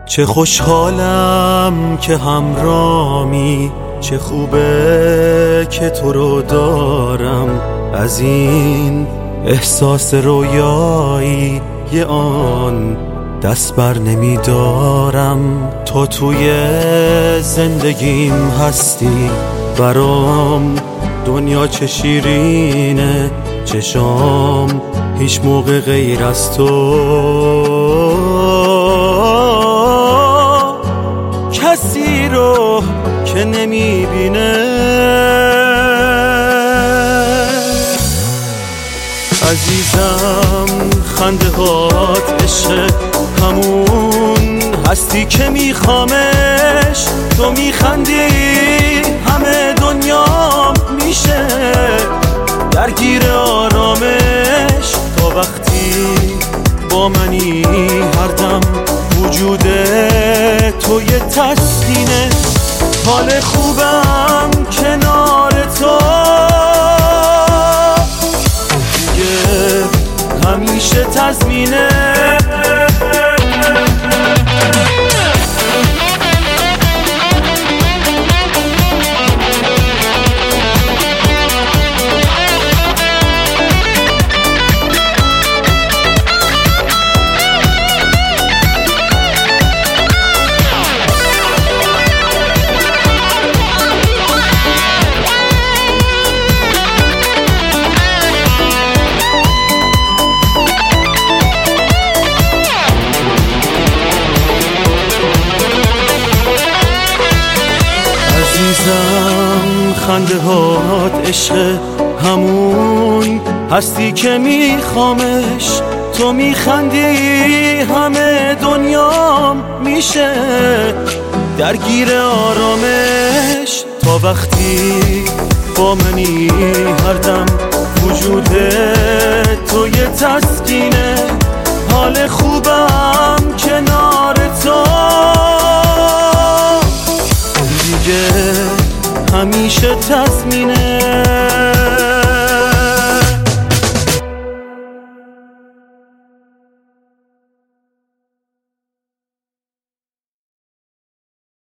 چه خوشحالم که همرامی، چه خوبه که تو رو دارم. از این احساس رویایی یه آن دست بر نمیدارم. تو توی زندگیم هستی، برام دنیا چه شیرینه. چشام هیچ موقع غیر از تو کسی رو که نمیبینه. عزیزم خنده هات عشق، همون هستی که میخوامش. تو میخندی همه دنیام میشه درگیر آرامش. تا وقتی با منی هر دم وجود تو یه تسکینه. حال خوبم کنار تو دیگه همیشه تضمینه. خنده هات عشق، همون هستی که میخوامش. تو میخندی همه دنیام میشه درگیر آرامش. تا وقتی با منی هر دم وجود تو یه تسکینه. حال خوبم کنار تو دیگه همیشه تضمینه.